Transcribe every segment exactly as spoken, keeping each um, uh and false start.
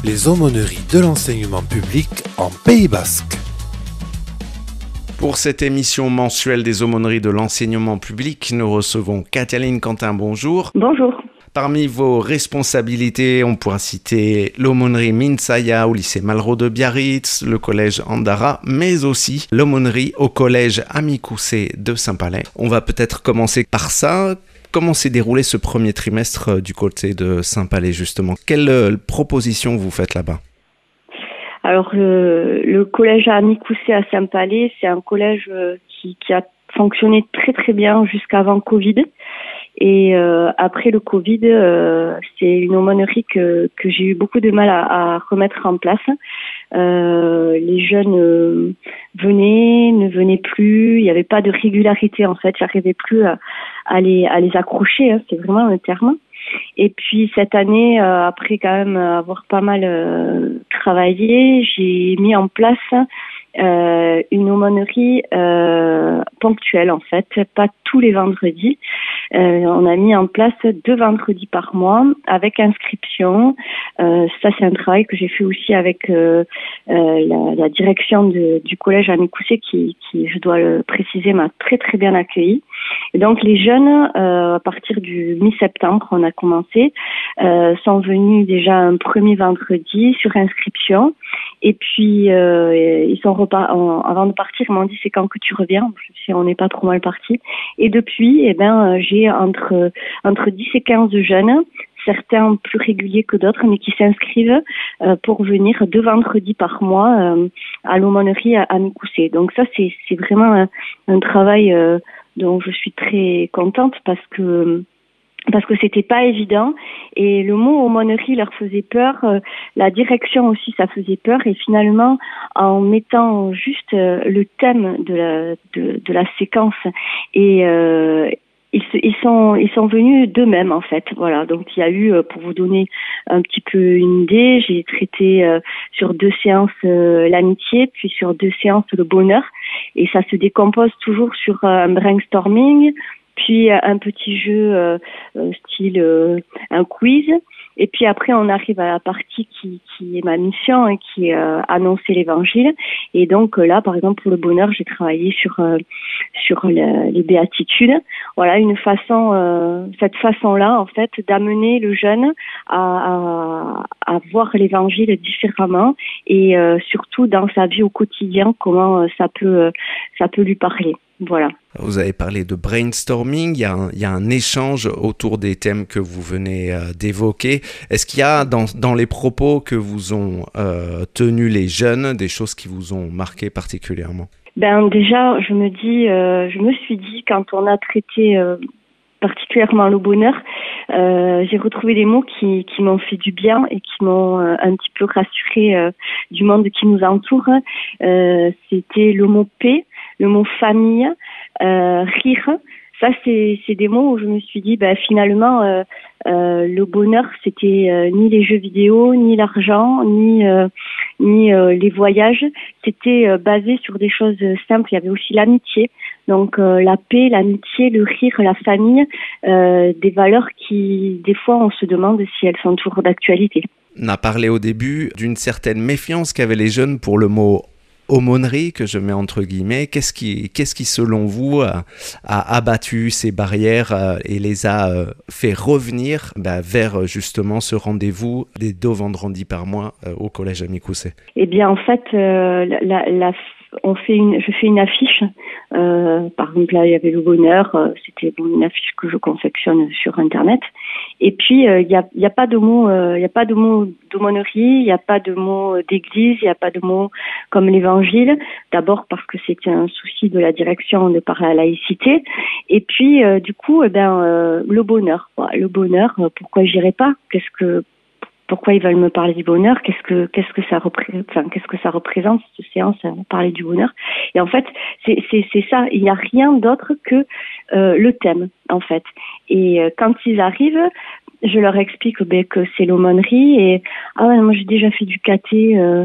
les aumôneries de l'enseignement public en Pays Basque. Pour cette émission mensuelle des aumôneries de l'enseignement public, nous recevons Kathleen Quentin, bonjour. Bonjour. Parmi vos responsabilités, on pourra citer l'aumônerie Minsaya au lycée Malraux de Biarritz, le collège Andara, mais aussi l'aumônerie au collège Amicoussé de Saint-Palais. On va peut-être commencer par ça. Comment s'est déroulé ce premier trimestre du côté de Saint-Palais, justement? Quelle euh, proposition vous faites là-bas? Alors, le, le collège Amicoussé à Saint-Palais, c'est un collège euh, qui, qui a fonctionné très très bien jusqu'avant Covid. Et euh, après le Covid, euh, c'est une aumônerie que, que j'ai eu beaucoup de mal à, à remettre en place. Euh, les jeunes euh, venaient, ne venaient plus, il n'y avait pas de régularité en fait, j'arrivais plus à, à, les, à les accrocher, hein, c'est vraiment un terme. Et puis cette année, euh, après quand même avoir pas mal euh, travaillé, j'ai mis en place euh, une aumônerie euh, ponctuelle en fait, pas tous les vendredis. Euh, on a mis en place deux vendredis par mois avec inscription. Euh, ça, c'est un travail que j'ai fait aussi avec euh, euh, la, la direction de, du collège Amicoussé qui, qui, je dois le préciser, m'a très très bien accueilli. Et donc les jeunes, euh, à partir du mi-septembre, on a commencé, euh, sont venus déjà un premier vendredi sur inscription. Et puis euh, ils sont repart- en, avant de partir, ils m'ont dit c'est quand que tu reviens. Je sais, on n'est pas trop mal parti. Et depuis, eh ben j'ai entre entre dix et quinze jeunes, certains plus réguliers que d'autres, mais qui s'inscrivent euh, pour venir deux vendredis par mois euh, à l'aumônerie à Amicoussé. Donc ça, c'est c'est vraiment un, un travail euh, dont je suis très contente parce que parce que c'était pas évident et le mot aumônerie leur faisait peur, euh, la direction aussi ça faisait peur et finalement en mettant juste euh, le thème de la de, de la séquence et euh, Ils, ils sont ils sont venus d'eux-mêmes en fait, voilà. Donc il y a eu, pour vous donner un petit peu une idée, j'ai traité euh, sur deux séances euh, l'amitié, puis sur deux séances le bonheur, et ça se décompose toujours sur un brainstorming, puis un petit jeu euh, style euh, un quiz. Et puis après, on arrive à la partie qui, qui est ma mission et qui est euh, annoncer l'évangile. Et donc là, par exemple, pour le bonheur, j'ai travaillé sur euh, sur le, les béatitudes. Voilà, une façon, euh, cette façon-là, en fait, d'amener le jeune à, à, à voir l'évangile différemment et euh, surtout dans sa vie au quotidien, comment euh, ça peut euh, ça peut lui parler. Voilà. Vous avez parlé de brainstorming, il y a un, il y a un échange autour des thèmes que vous venez euh, d'évoquer. Est-ce qu'il y a dans, dans les propos que vous ont euh, tenus les jeunes des choses qui vous ont marqué particulièrement? Ben déjà, je me dis, euh, je me suis dit quand on a traité euh, particulièrement le bonheur, euh, j'ai retrouvé des mots qui, qui m'ont fait du bien et qui m'ont euh, un petit peu rassuré euh, du monde qui nous entoure. Euh, c'était le mot paix, le mot famille, euh, rire. Ça, c'est, c'est des mots où je me suis dit, ben, finalement, euh, euh, le bonheur, c'était euh, ni les jeux vidéo, ni l'argent, ni euh, ni euh, les voyages. C'était euh, basé sur des choses simples. Il y avait aussi l'amitié, donc euh, la paix, l'amitié, le rire, la famille, euh, des valeurs qui, des fois, on se demande si elles sont toujours d'actualité. On a parlé au début d'une certaine méfiance qu'avaient les jeunes pour le mot aumônerie, que je mets entre guillemets. Qu'est-ce qui, qu'est-ce qui selon vous, a, a abattu ces barrières euh, et les a euh, fait revenir bah, vers justement ce rendez-vous des deux vendredis par mois euh, au collège Amicoussé? Eh bien, en fait, euh, la, la, on fait une, je fais une affiche. Euh, par exemple, là, il y avait le bonheur. Euh, c'était bon, une affiche que je confectionne sur Internet. Et puis, il euh, y a, y a pas de mot, il euh, y a pas de mot d'aumônerie, il y a pas de mot d'église, il y a pas de mot comme l'évangile. D'abord parce que c'était un souci de la direction de par la laïcité. Et puis, euh, du coup, eh ben, euh, le bonheur. Voilà, le bonheur. Euh, pourquoi j'irais pas? Qu'est-ce que Pourquoi ils veulent me parler du bonheur? Qu'est-ce que qu'est-ce que ça représente? Enfin, qu'est-ce que ça représente cette séance à parler du bonheur? Et en fait, c'est c'est c'est ça. Il n'y a rien d'autre que euh, le thème, en fait. Et euh, quand ils arrivent, je leur explique ben, que c'est l'aumônerie et ah ouais, moi j'ai déjà fait du caté, euh,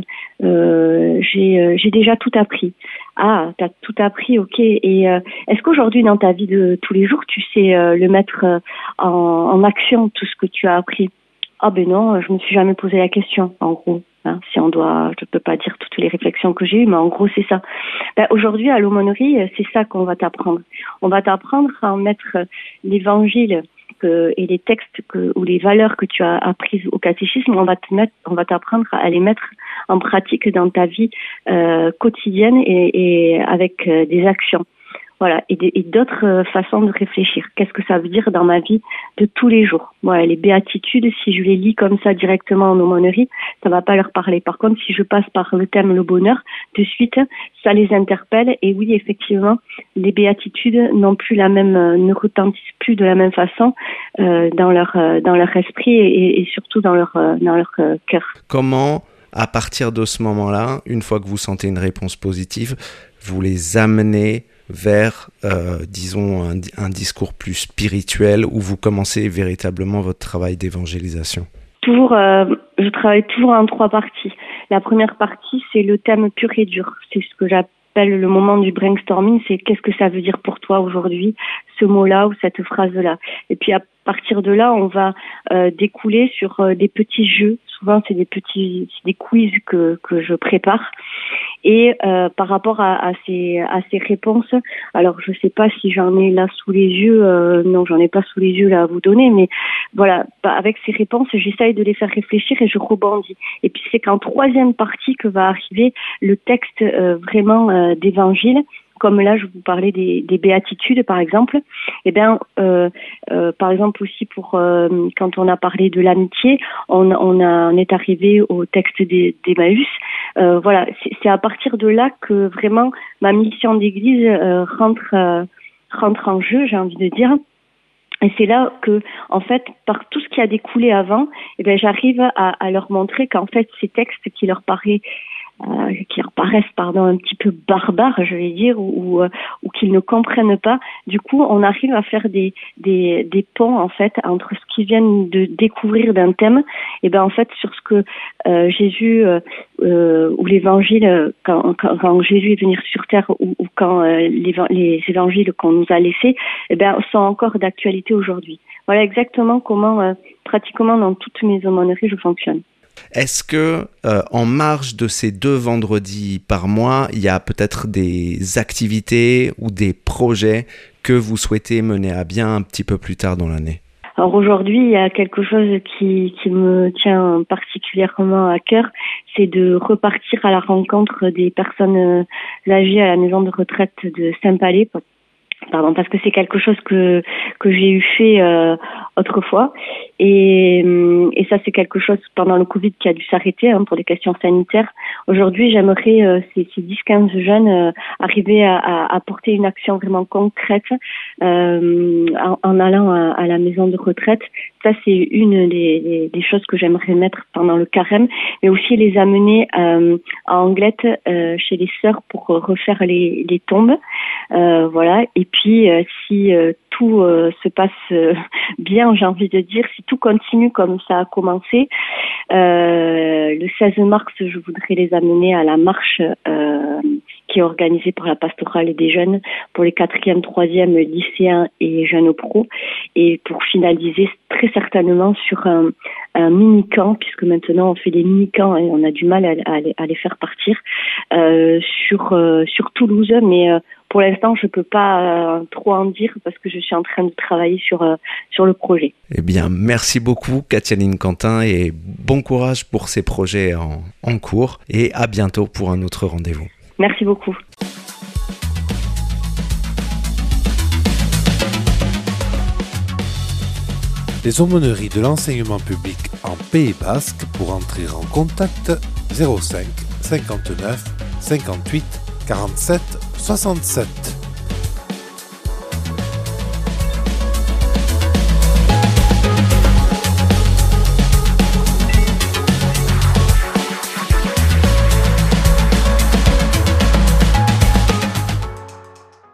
euh, j'ai euh, j'ai déjà tout appris. Ah, t'as tout appris, ok. Et euh, est-ce qu'aujourd'hui dans ta vie de tous les jours, tu sais euh, le mettre euh, en, en action tout ce que tu as appris? Ah ben non, je me suis jamais posé la question, en gros. Hein, si on doit, je peux pas dire toutes les réflexions que j'ai eues, mais en gros c'est ça. Ben, aujourd'hui à l'aumônerie, c'est ça qu'on va t'apprendre. On va t'apprendre à mettre l'évangile que, et les textes que, ou les valeurs que tu as apprises au catéchisme, on va te mettre, on va t'apprendre à les mettre en pratique dans ta vie euh, quotidienne et, et avec euh, des actions. Voilà, et, et d'autres euh, façons de réfléchir. Qu'est-ce que ça veut dire dans ma vie de tous les jours? Voilà, les béatitudes, si je les lis comme ça directement en aumônerie, ça va pas leur parler. Par contre, si je passe par le thème le bonheur, de suite, ça les interpelle. Et oui, effectivement, les béatitudes n'ont plus la même, euh, ne retentissent plus de la même façon euh, dans leur euh, dans leur esprit et, et surtout dans leur euh, dans leur euh, cœur. Comment, à partir de ce moment-là, une fois que vous sentez une réponse positive, vous les amenez vers, euh, disons, un, un discours plus spirituel où vous commencez véritablement votre travail d'évangélisation? Toujours, euh, je travaille toujours en trois parties. La première partie, c'est le thème pur et dur. C'est ce que j'appelle le moment du brainstorming. C'est qu'est-ce que ça veut dire pour toi aujourd'hui, ce mot-là ou cette phrase-là. Et puis à partir de là, on va euh, découler sur euh, des petits jeux. Souvent, c'est des petits, c'est des quiz que que je prépare. Et euh, par rapport à, à ces à ces réponses, alors je sais pas si j'en ai là sous les yeux, euh, non, j'en ai pas sous les yeux là à vous donner, mais voilà, bah, avec ces réponses, j'essaye de les faire réfléchir et je rebondis. Et puis c'est qu'en troisième partie que va arriver le texte euh, vraiment euh, d'évangile. Comme là, je vous parlais des, des béatitudes, par exemple. Eh bien, euh, euh, par exemple aussi pour euh, quand on a parlé de l'amitié, on, on, a, on est arrivé au texte des, d'Emmaüs. Euh, voilà, c'est, c'est à partir de là que vraiment ma mission d'église euh, rentre euh, rentre en jeu, j'ai envie de dire. Et c'est là que, en fait, par tout ce qui a découlé avant, eh bien, j'arrive à, à leur montrer qu'en fait, ces textes qui leur paraissent Euh, qui leur paraissent pardon un petit peu barbares, je vais dire, ou, ou, euh, ou qu'ils ne comprennent pas. Du coup, on arrive à faire des des des ponts en fait entre ce qu'ils viennent de découvrir d'un thème, et ben en fait sur ce que euh, Jésus euh, euh, ou l'Évangile quand, quand quand Jésus est venu sur terre ou, ou quand euh, les, les évangiles qu'on nous a laissés, et ben sont encore d'actualité aujourd'hui. Voilà exactement comment euh, pratiquement dans toutes mes aumôneries je fonctionne. Est-ce que, euh, en marge de ces deux vendredis par mois, il y a peut-être des activités ou des projets que vous souhaitez mener à bien un petit peu plus tard dans l'année? Alors aujourd'hui, il y a quelque chose qui, qui me tient particulièrement à cœur, c'est de repartir à la rencontre des personnes âgées à la maison de retraite de Saint-Palais. Pardon, parce que c'est quelque chose que que j'ai eu fait euh, autrefois et et ça c'est quelque chose pendant le Covid qui a dû s'arrêter hein, pour des questions sanitaires. Aujourd'hui, j'aimerais euh, ces, ces dix quinze jeunes euh, arriver à, à apporter une action vraiment concrète euh, en, en allant à, à la maison de retraite. Ça c'est une des, des, des choses que j'aimerais mettre pendant le carême, mais aussi les amener euh, à Anglette euh, chez les sœurs pour refaire les les tombes. Euh, voilà. Et puis, euh, si euh, tout euh, se passe euh, bien, j'ai envie de dire, si tout continue comme ça a commencé, euh, le seize mars, je voudrais les amener à la marche euh, qui est organisée par la pastorale des jeunes pour les quatrième, troisième lycéens et jeunes pros, et pour finaliser très certainement sur un, un mini-camp, puisque maintenant on fait des mini-camps et on a du mal à, à, à les faire partir, euh, sur, euh, sur Toulouse, mais euh, pour l'instant, je peux pas euh, trop en dire parce que je suis en train de travailler sur euh, sur le projet. Eh bien, merci beaucoup, Katialine Quentin, et bon courage pour ces projets en, en cours. Et à bientôt pour un autre rendez-vous. Merci beaucoup. Les aumôneries de l'enseignement public en Pays Basque. Pour entrer en contact, zéro cinq cinquante-neuf cinquante-huit quarante-sept soixante-sept.